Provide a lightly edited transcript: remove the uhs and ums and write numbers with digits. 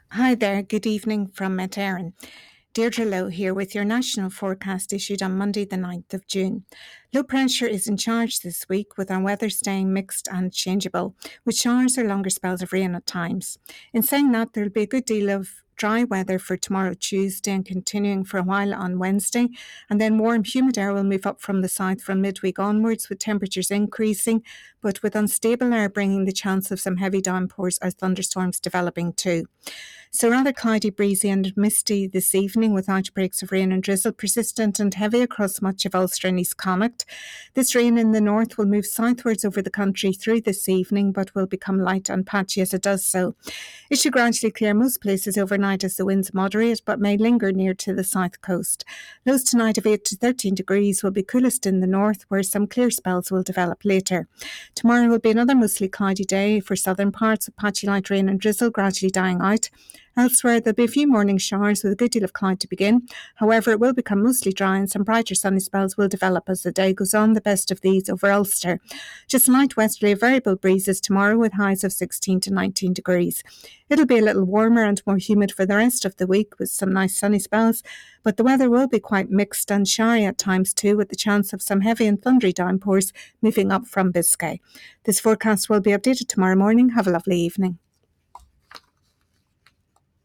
Hi there, good evening from Mount Erin. Deirdre Lowe here with your national forecast issued on Monday, the 9th of June. Low pressure is in charge this week, with our weather staying mixed and changeable, with showers or longer spells of rain at times. In saying that, there'll be a good deal of dry weather for tomorrow, Tuesday, and continuing for a while on Wednesday. And then warm, humid air will move up from the south from midweek onwards, with temperatures increasing, but with unstable air bringing the chance of some heavy downpours or thunderstorms developing too. So rather cloudy, breezy and misty this evening, with outbreaks of rain and drizzle persistent and heavy across much of Ulster and East Connacht. This rain in the north will move southwards over the country through this evening, but will become light and patchy as it does so. It should gradually clear most places overnight as the winds moderate, but may linger near to the south coast. Lows tonight of 8 to 13 degrees will be coolest in the north, where some clear spells will develop later. Tomorrow will be another mostly cloudy day for southern parts, with patchy light rain and drizzle gradually dying out. Elsewhere, there'll be a few morning showers with a good deal of cloud to begin. However, it will become mostly dry and some brighter sunny spells will develop as the day goes on, the best of these over Ulster. Just light westerly variable breezes tomorrow with highs of 16 to 19 degrees. It'll be a little warmer and more humid for the rest of the week with some nice sunny spells, but the weather will be quite mixed and showery at times too, with the chance of some heavy and thundery downpours moving up from Biscay. This forecast will be updated tomorrow morning. Have a lovely evening.